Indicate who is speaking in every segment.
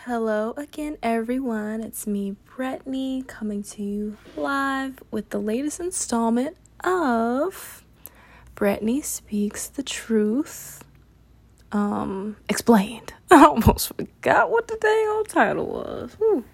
Speaker 1: Hello again, everyone. It's me, Brittany, coming to you live with the latest installment of Brittany Speaks the Truth. Explained. I almost forgot what the dang old title was. Whew.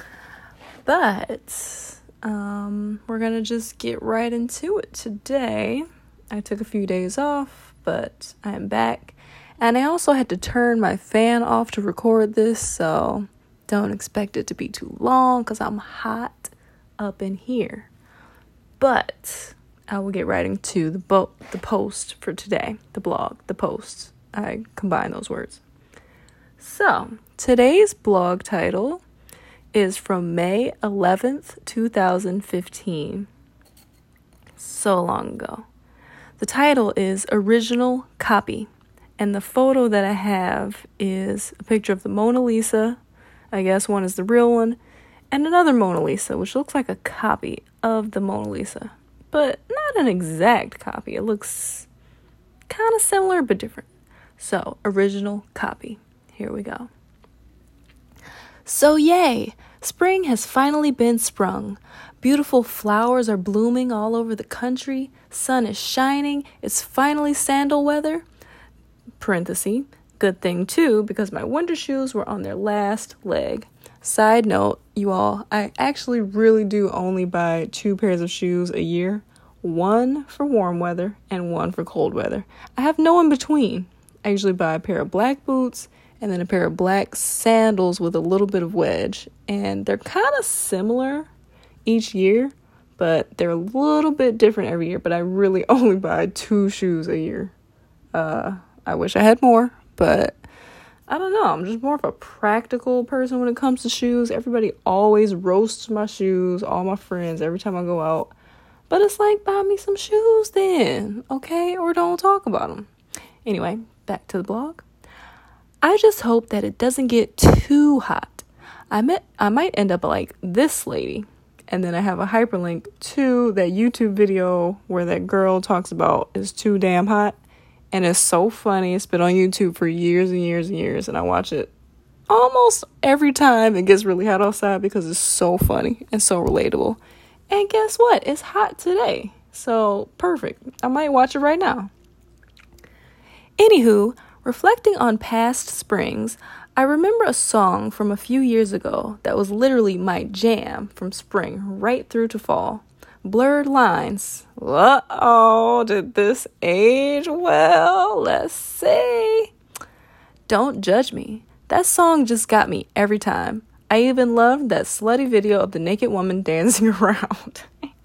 Speaker 1: But, we're gonna just get right into it today. I took a few days off, but I am back. And I also had to turn my fan off to record this, so don't expect it to be too long because I'm hot up in here. But I will get right into the post for today, the blog, the post. I combine those words. So today's blog title is from May 11th, 2015. So long ago. The title is Original Copy. And the photo that I have is a picture of the Mona Lisa. I guess one is the real one. And another Mona Lisa, which looks like a copy of the Mona Lisa. But not an exact copy. It looks kind of similar, but different. So, original copy. Here we go. So yay! Spring has finally been sprung. Beautiful flowers are blooming all over the country. Sun is shining. It's finally sandal weather. Parenthesis, good thing too, because my winter shoes were on their last leg. Side note, you all, I actually really do only buy 2 pairs of shoes a year. One for warm weather and one for cold weather. I have no in between. I usually buy a pair of black boots and then a pair of black sandals with a little bit of wedge. And they're kind of similar each year, but they're a little bit different every year. But I really only buy 2 shoes a year. I wish I had more, but I don't know. I'm just more of a practical person when it comes to shoes. Everybody always roasts my shoes, all my friends, every time I go out. But it's like, buy me some shoes then, okay? Or don't talk about them. Anyway, back to the blog. I just hope that it doesn't get too hot. I might end up like this lady. And then I have a hyperlink to that YouTube video where that girl talks about it's too damn hot. And it's so funny. It's been on YouTube for years and years and years. And I watch it almost every time it gets really hot outside because it's so funny and so relatable. And guess what? It's hot today. So perfect. I might watch it right now. Anywho, reflecting on past springs, I remember a song from a few years ago that was literally my jam from spring right through to fall. Blurred Lines. Uh-oh, did this age well? Let's see. Don't judge me. That song just got me every time. I even loved that slutty video of the naked woman dancing around.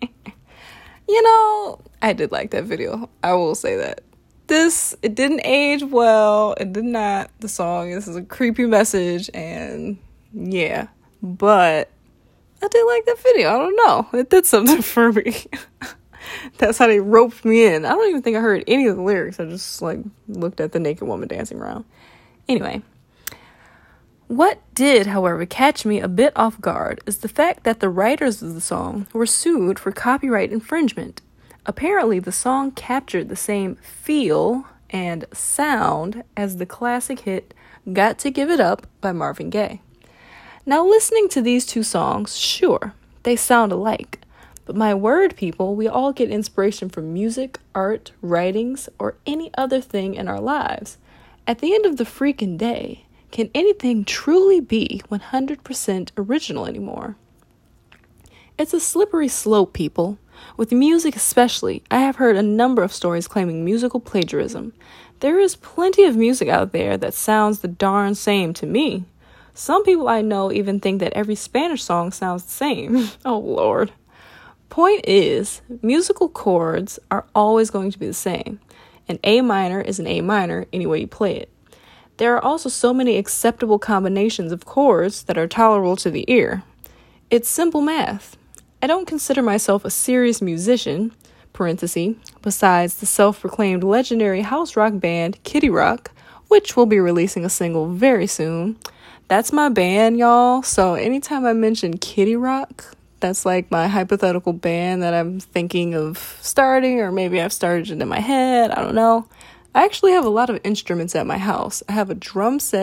Speaker 1: I did like that video. I will say that. It didn't age well. It did not. The song, this is a creepy message, and yeah. But I did like that video. I don't know. It did something for me. That's how they roped me in. I don't even think I heard any of the lyrics. I just looked at the naked woman dancing around. Anyway. What did, however, catch me a bit off guard is the fact that the writers of the song were sued for copyright infringement. Apparently, the song captured the same feel and sound as the classic hit Got to Give It Up by Marvin Gaye. Now, listening to these 2 songs, sure, they sound alike. But my word, people, we all get inspiration from music, art, writings, or any other thing in our lives. At the end of the freaking day, can anything truly be 100% original anymore? It's a slippery slope, people. With music especially, I have heard a number of stories claiming musical plagiarism. There is plenty of music out there that sounds the darn same to me. Some people I know even think that every Spanish song sounds the same. Oh, Lord. Point is, musical chords are always going to be the same. An A minor is an A minor any way you play it. There are also so many acceptable combinations of chords that are tolerable to the ear. It's simple math. I don't consider myself a serious musician, parenthesis, besides the self-proclaimed legendary house rock band Kitty Rock, which will be releasing a single very soon. That's my band, y'all. So anytime I mention Kitty Rock, that's like my hypothetical band that I'm thinking of starting, or maybe I've started it in my head. I don't know. I actually have a lot of instruments at my house. I have a drum set,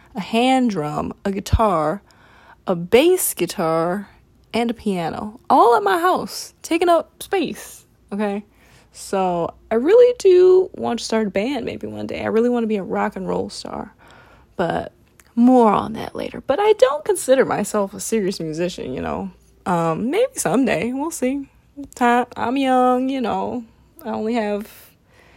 Speaker 1: a hand drum, a guitar, a bass guitar, and a piano, all at my house, taking up space, okay? So I really do want to start a band maybe one day. I really want to be a rock and roll star, but more on that later. But I don't consider myself a serious musician, maybe someday, we'll see. I'm young, I only have,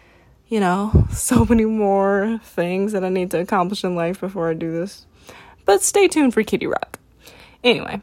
Speaker 1: so many more things that I need to accomplish in life before I do this. But stay tuned for Kitty Rock. Anyway,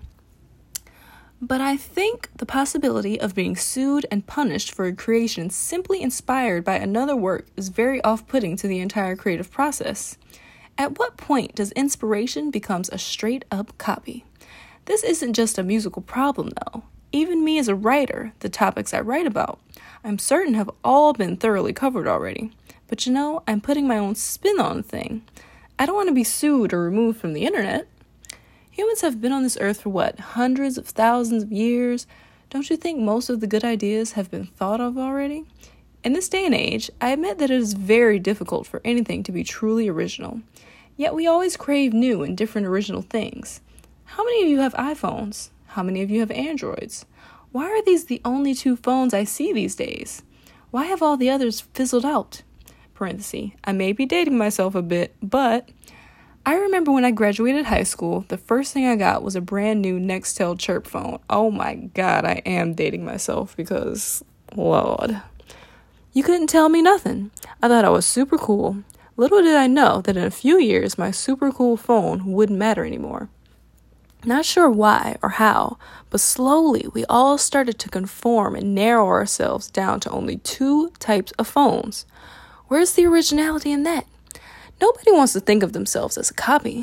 Speaker 1: but I think the possibility of being sued and punished for a creation simply inspired by another work is very off-putting to the entire creative process. At what point does inspiration becomes a straight-up copy? This isn't just a musical problem, though. Even me as a writer, the topics I write about, I'm certain have all been thoroughly covered already. But I'm putting my own spin on the thing. I don't want to be sued or removed from the internet. Humans have been on this earth for hundreds of thousands of years? Don't you think most of the good ideas have been thought of already? In this day and age, I admit that it is very difficult for anything to be truly original. Yet we always crave new and different original things. How many of you have iPhones? How many of you have Androids? Why are these the only two phones I see these days? Why have all the others fizzled out? I may be dating myself a bit, but I remember when I graduated high school, the first thing I got was a brand new Nextel Chirp phone. Oh my God, I am dating myself because, Lord. You couldn't tell me nothing. I thought I was super cool. Little did I know that in a few years, my super cool phone wouldn't matter anymore. Not sure why or how, but slowly we all started to conform and narrow ourselves down to only two types of phones. Where's the originality in that? Nobody wants to think of themselves as a copy.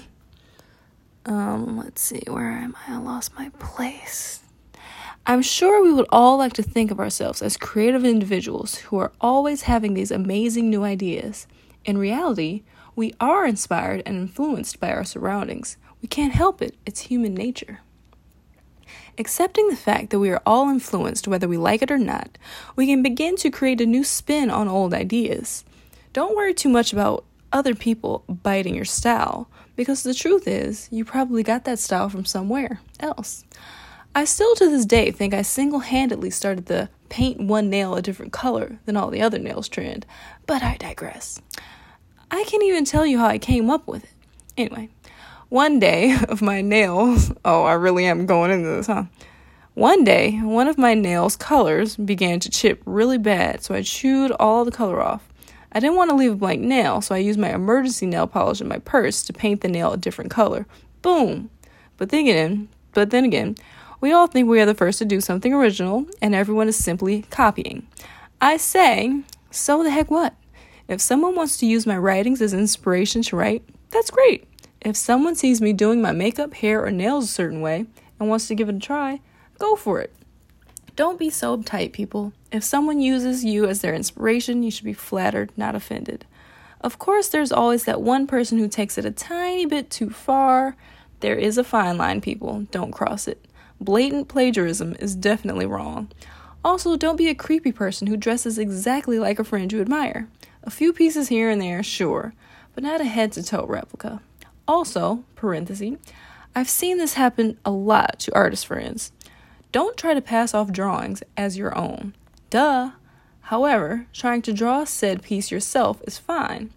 Speaker 1: Let's see, where am I? I lost my place. I'm sure we would all like to think of ourselves as creative individuals who are always having these amazing new ideas. In reality, we are inspired and influenced by our surroundings. We can't help it. It's human nature. Accepting the fact that we are all influenced whether we like it or not, we can begin to create a new spin on old ideas. Don't worry too much about other people biting your style, because the truth is, you probably got that style from somewhere else. I still to this day think I single-handedly started the paint one nail a different color than all the other nails trend, but I digress. I can't even tell you how I came up with it. Anyway, one day of my nails, I really am going into this, huh? One day, one of my nails' colors began to chip really bad, so I chewed all the color off. I didn't want to leave a blank nail, so I used my emergency nail polish in my purse to paint the nail a different color. Boom! But then again, we all think we are the first to do something original, and everyone is simply copying. I say, so the heck what? If someone wants to use my writings as inspiration to write, that's great. If someone sees me doing my makeup, hair, or nails a certain way and wants to give it a try, go for it. Don't be so uptight, people. If someone uses you as their inspiration, you should be flattered, not offended. Of course, there's always that one person who takes it a tiny bit too far. There is a fine line, people. Don't cross it. Blatant plagiarism is definitely wrong. Also, don't be a creepy person who dresses exactly like a friend you admire. A few pieces here and there, sure, but not a head-to-toe replica. Also, I've seen this happen a lot to artist friends. Don't try to pass off drawings as your own. Duh. However, trying to draw said piece yourself is fine.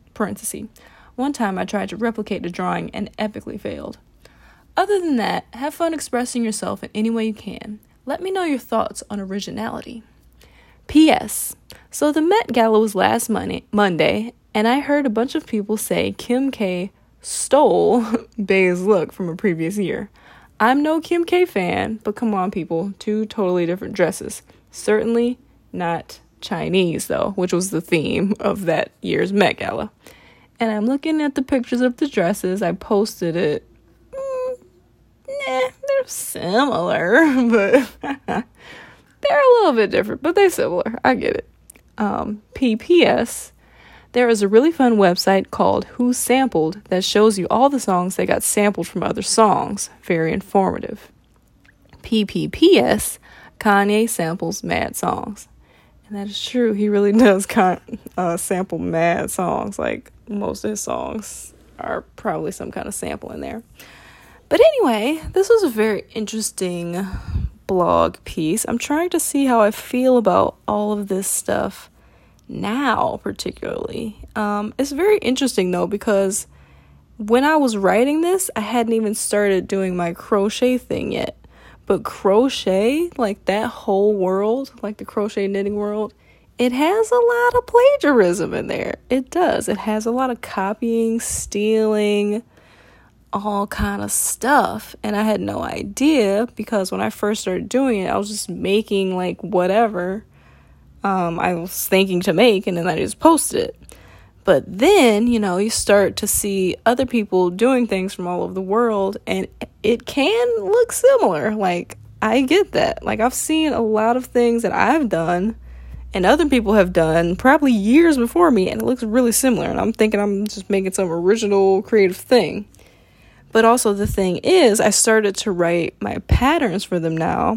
Speaker 1: One time I tried to replicate a drawing and epically failed. Other than that, have fun expressing yourself in any way you can. Let me know your thoughts on originality. P.S. So the Met Gala was last Monday, and I heard a bunch of people say Kim K stole Bey's look from a previous year. I'm no Kim K fan, but come on, people, two totally different dresses. Certainly not Chinese, though, which was the theme of that year's Met Gala. And I'm looking at the pictures of the dresses. I posted it. They're similar, but they're a little bit different, but they're similar. I get it. P.P.S. There is a really fun website called Who Sampled that shows you all the songs that got sampled from other songs. Very informative. P.P.P.S. Kanye samples mad songs. And that is true. He really does sample mad songs, like most of his songs. are probably some kind of sample in there. But anyway, this was a very interesting blog piece. I'm trying to see how I feel about all of this stuff now, particularly. It's very interesting though, because when I was writing this, I hadn't even started doing my crochet thing yet. But crochet, like that whole world, like the crochet knitting world, it has a lot of plagiarism in there. It does. It has a lot of copying, stealing, all kind of stuff. And I had no idea, because when I first started doing it, I was just making like whatever I was thinking to make, and then I just posted it. But then, you start to see other people doing things from all over the world, and it can look similar. Like, I get that. Like, I've seen a lot of things that I've done and other people have done probably years before me, and it looks really similar. And I'm thinking I'm just making some original creative thing. But also the thing is, I started to write my patterns for them now.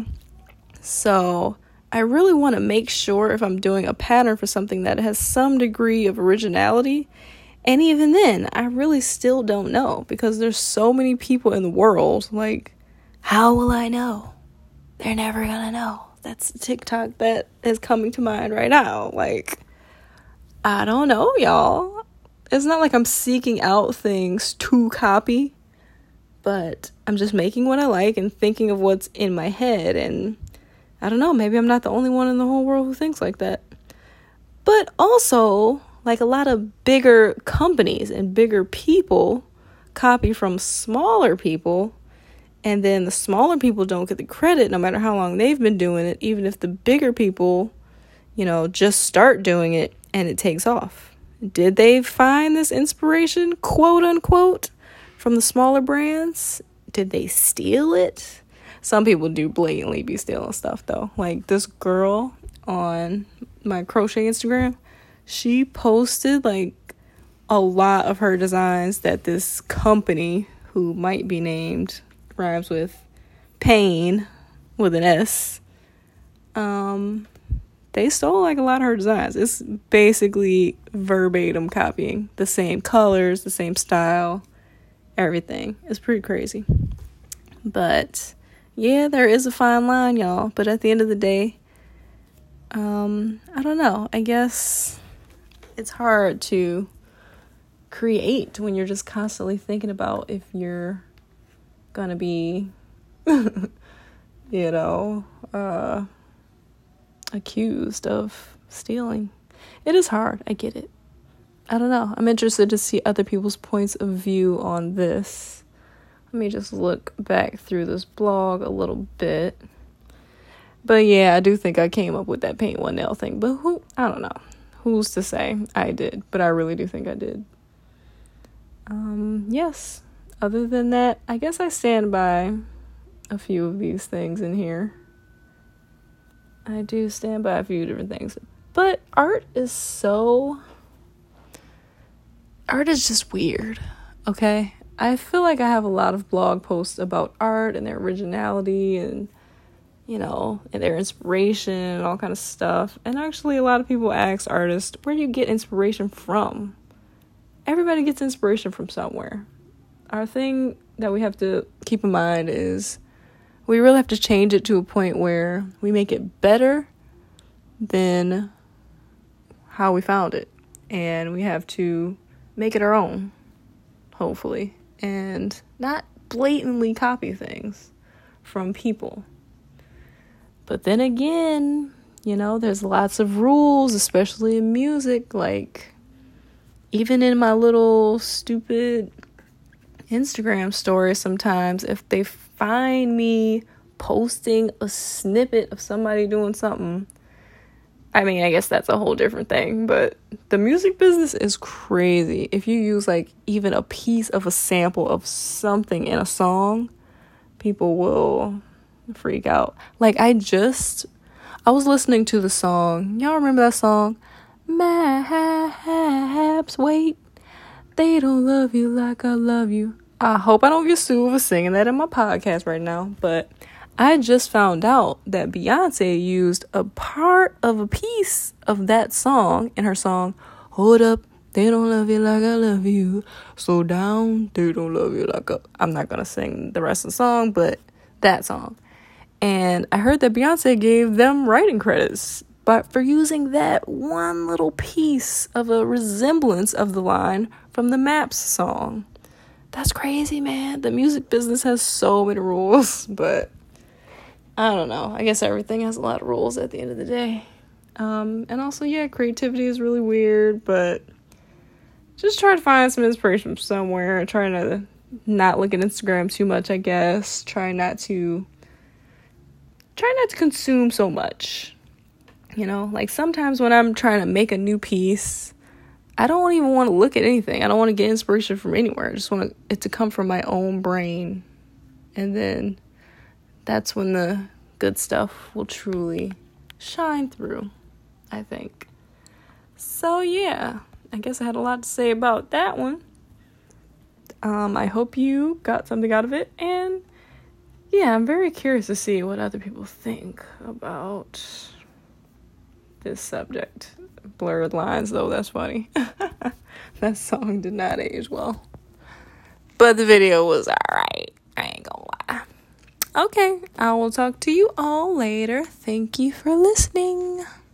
Speaker 1: So I really want to make sure if I'm doing a pattern for something that has some degree of originality. And even then, I really still don't know, because there's so many people in the world. Like, how will I know? They're never gonna know. That's the TikTok that is coming to mind right now. Like, I don't know, y'all. It's not like I'm seeking out things to copy, but I'm just making what I like and thinking of what's in my head. And I don't know, maybe I'm not the only one in the whole world who thinks like that. But also, like, a lot of bigger companies and bigger people copy from smaller people, and then the smaller people don't get the credit no matter how long they've been doing it, even if the bigger people, just start doing it and it takes off. Did they find this inspiration, quote unquote, from the smaller brands? Did they steal it? Some people do blatantly be stealing stuff, though. Like, this girl on my crochet Instagram, she posted, like, a lot of her designs that this company, who might be named, rhymes with Pain, with an S, they stole, like, a lot of her designs. It's basically verbatim copying. The same colors, the same style, everything. It's pretty crazy. But yeah, there is a fine line, y'all. But at the end of the day, I don't know. I guess it's hard to create when you're just constantly thinking about if you're gonna be, accused of stealing. It is hard. I get it. I don't know. I'm interested to see other people's points of view on this. Let me just look back through this blog a little bit. But yeah, I do think I came up with that paint one nail thing. But I don't know. Who's to say I did? But I really do think I did. Yes. Other than that, I guess I stand by a few of these things in here. I do stand by a few different things. But art is just weird. Okay? I feel like I have a lot of blog posts about art and their originality and, and their inspiration and all kind of stuff. And actually, a lot of people ask artists, where do you get inspiration from? Everybody gets inspiration from somewhere. Our thing that we have to keep in mind is we really have to change it to a point where we make it better than how we found it. And we have to make it our own, hopefully. And not blatantly copy things from people. But then again, there's lots of rules, especially in music. Like, even in my little stupid Instagram story, sometimes if they find me posting a snippet of somebody doing something, I mean, I guess that's a whole different thing, but the music business is crazy. If you use, like, even a piece of a sample of something in a song, people will freak out. Like, I was listening to the song. Y'all remember that song? Maps, wait, they don't love you like I love you. I hope I don't get sued for singing that in my podcast right now, but I just found out that Beyonce used a part of a piece of that song in her song, Hold Up, They don't love you like I love you. Slow down. They don't love you like I'm not going to sing the rest of the song, but that song. And I heard that Beyonce gave them writing credits, but for using that one little piece of a resemblance of the line from the Maps song. That's crazy, man. The music business has so many rules, but I don't know. I guess everything has a lot of rules at the end of the day. And also, yeah, creativity is really weird, but just try to find some inspiration from somewhere. Try to not look at Instagram too much, I guess. Try not to consume so much. You know, like sometimes when I'm trying to make a new piece, I don't even want to look at anything. I don't want to get inspiration from anywhere. I just want it to come from my own brain. And then that's when the good stuff will truly shine through, I think. So, yeah, I guess I had a lot to say about that one. I hope you got something out of it. And, yeah, I'm very curious to see what other people think about this subject. Blurred lines, though, that's funny. That song did not age well. But the video was alright. I ain't gonna lie. Okay, I will talk to you all later. Thank you for listening.